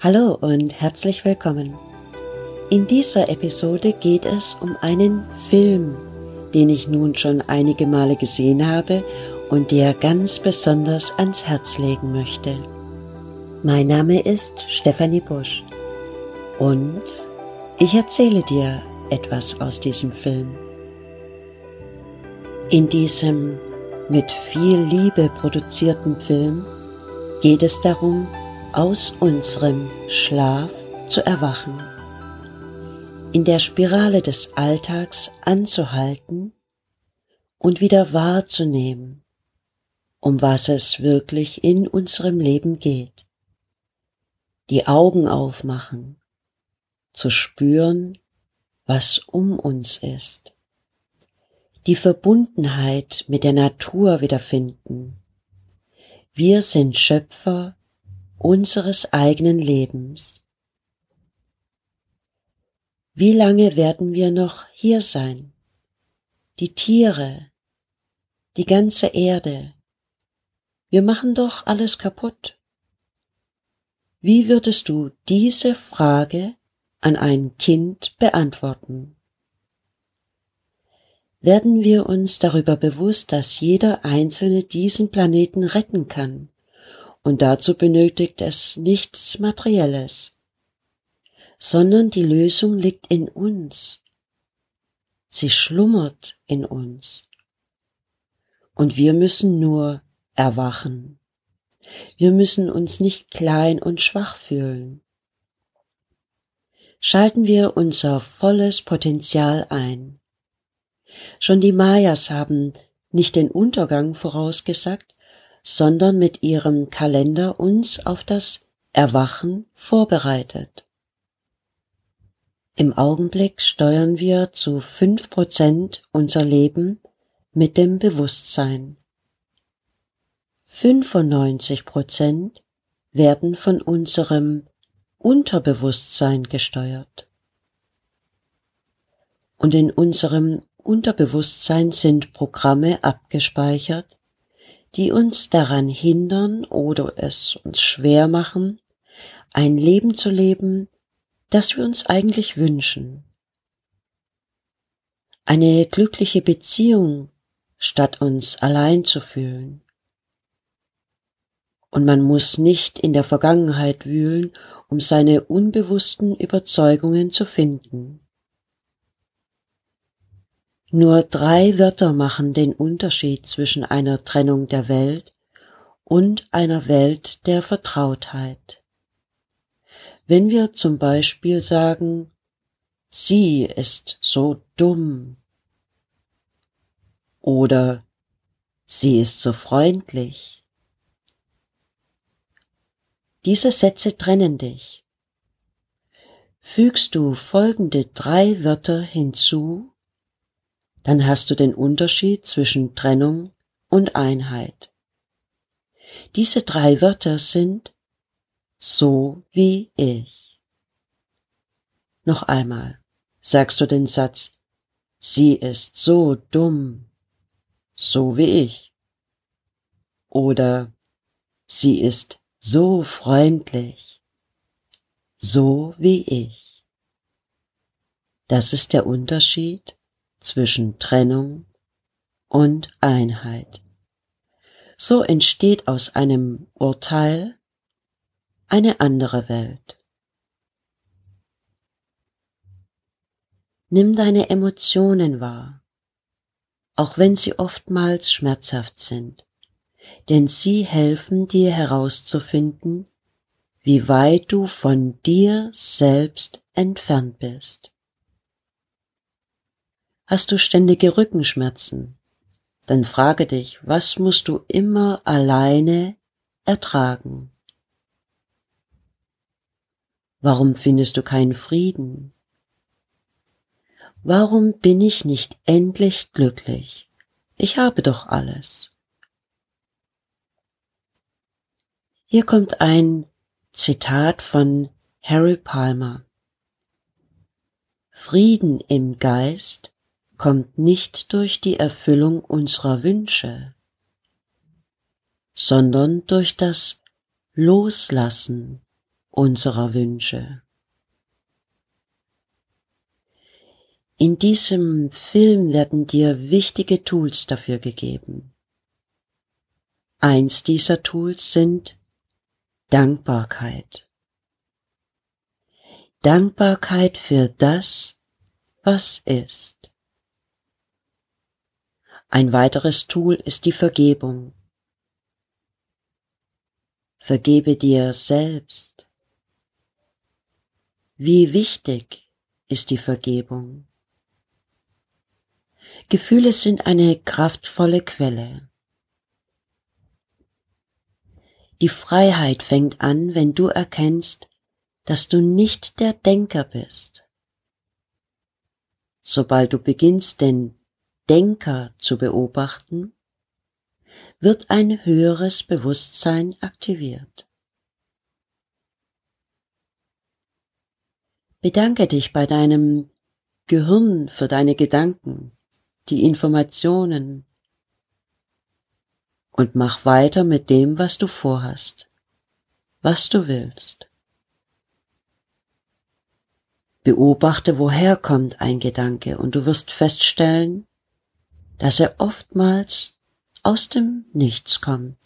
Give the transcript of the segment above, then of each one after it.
Hallo und herzlich willkommen. In dieser Episode geht es um einen Film, den ich nun schon einige Male gesehen habe und dir ganz besonders ans Herz legen möchte. Mein Name ist Stefanie Busch und ich erzähle dir etwas aus diesem Film. In diesem mit viel Liebe produzierten Film geht es darum, aus unserem Schlaf zu erwachen, in der Spirale des Alltags anzuhalten und wieder wahrzunehmen, um was es wirklich in unserem Leben geht. Die Augen aufmachen, zu spüren, was um uns ist. Die Verbundenheit mit der Natur wiederfinden. Wir sind Schöpfer unseres eigenen Lebens. Wie lange werden wir noch hier sein? Die Tiere, die ganze Erde. Wir machen doch alles kaputt. Wie würdest du diese Frage an ein Kind beantworten? Werden wir uns darüber bewusst, dass jeder Einzelne diesen Planeten retten kann? Und dazu benötigt es nichts Materielles, sondern die Lösung liegt in uns. Sie schlummert in uns. Und wir müssen nur erwachen. Wir müssen uns nicht klein und schwach fühlen. Schalten wir unser volles Potenzial ein. Schon die Mayas haben nicht den Untergang vorausgesagt, sondern mit ihrem Kalender uns auf das Erwachen vorbereitet. Im Augenblick steuern wir zu 5% unser Leben mit dem Bewusstsein. 95% werden von unserem Unterbewusstsein gesteuert. Und in unserem Unterbewusstsein sind Programme abgespeichert, die uns daran hindern oder es uns schwer machen, ein Leben zu leben, das wir uns eigentlich wünschen. Eine glückliche Beziehung, statt uns allein zu fühlen. Und man muss nicht in der Vergangenheit wühlen, um seine unbewussten Überzeugungen zu finden. Nur 3 Wörter machen den Unterschied zwischen einer Trennung der Welt und einer Welt der Vertrautheit. Wenn wir zum Beispiel sagen, sie ist so dumm oder sie ist so freundlich. Diese Sätze trennen dich. Fügst du folgende 3 Wörter hinzu, dann hast du den Unterschied zwischen Trennung und Einheit. Diese 3 Wörter sind so wie ich. Noch einmal sagst du den Satz, sie ist so dumm, so wie ich. Oder sie ist so freundlich, so wie ich. Das ist der Unterschied zwischen Trennung und Einheit. So entsteht aus einem Urteil eine andere Welt. Nimm deine Emotionen wahr, auch wenn sie oftmals schmerzhaft sind, denn sie helfen dir herauszufinden, wie weit du von dir selbst entfernt bist. Hast du ständige Rückenschmerzen? Dann frage dich, was musst du immer alleine ertragen? Warum findest du keinen Frieden? Warum bin ich nicht endlich glücklich? Ich habe doch alles. Hier kommt ein Zitat von Harry Palmer. Frieden im Geist kommt nicht durch die Erfüllung unserer Wünsche, sondern durch das Loslassen unserer Wünsche. In diesem Film werden dir wichtige Tools dafür gegeben. Eins dieser Tools sind Dankbarkeit. Dankbarkeit für das, was ist. Ein weiteres Tool ist die Vergebung. Vergebe dir selbst. Wie wichtig ist die Vergebung? Gefühle sind eine kraftvolle Quelle. Die Freiheit fängt an, wenn du erkennst, dass du nicht der Denker bist. Sobald du beginnst, den Denker zu beobachten, wird ein höheres Bewusstsein aktiviert. Bedanke dich bei deinem Gehirn für deine Gedanken, die Informationen und mach weiter mit dem, was du vorhast, was du willst. Beobachte, woher kommt ein Gedanke, und du wirst feststellen, dass er oftmals aus dem Nichts kommt.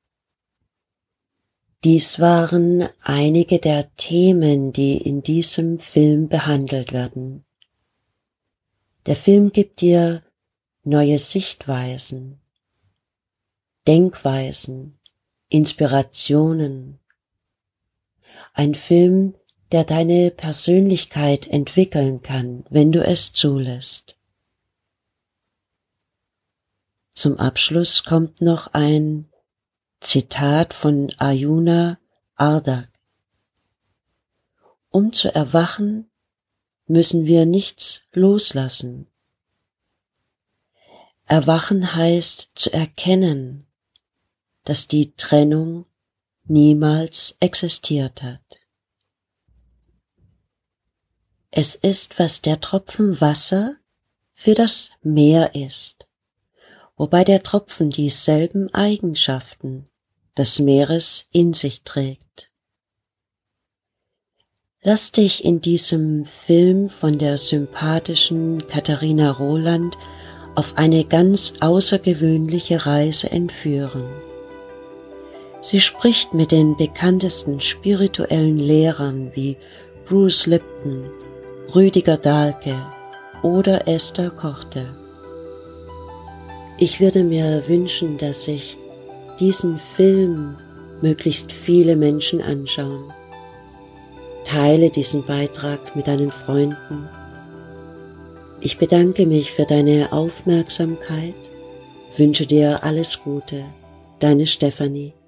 Dies waren einige der Themen, die in diesem Film behandelt werden. Der Film gibt dir neue Sichtweisen, Denkweisen, Inspirationen. Ein Film, der deine Persönlichkeit entwickeln kann, wenn du es zulässt. Zum Abschluss kommt noch ein Zitat von Arjuna Ardak. Um zu erwachen, müssen wir nichts loslassen. Erwachen heißt zu erkennen, dass die Trennung niemals existiert hat. Es ist, was der Tropfen Wasser für das Meer ist, wobei der Tropfen dieselben Eigenschaften des Meeres in sich trägt. Lass dich in diesem Film von der sympathischen Katharina Roland auf eine ganz außergewöhnliche Reise entführen. Sie spricht mit den bekanntesten spirituellen Lehrern wie Bruce Lipton, Rüdiger Dahlke oder Esther Kochte. Ich würde mir wünschen, dass sich diesen Film möglichst viele Menschen anschauen. Teile diesen Beitrag mit deinen Freunden. Ich bedanke mich für deine Aufmerksamkeit, wünsche dir alles Gute, deine Stefanie.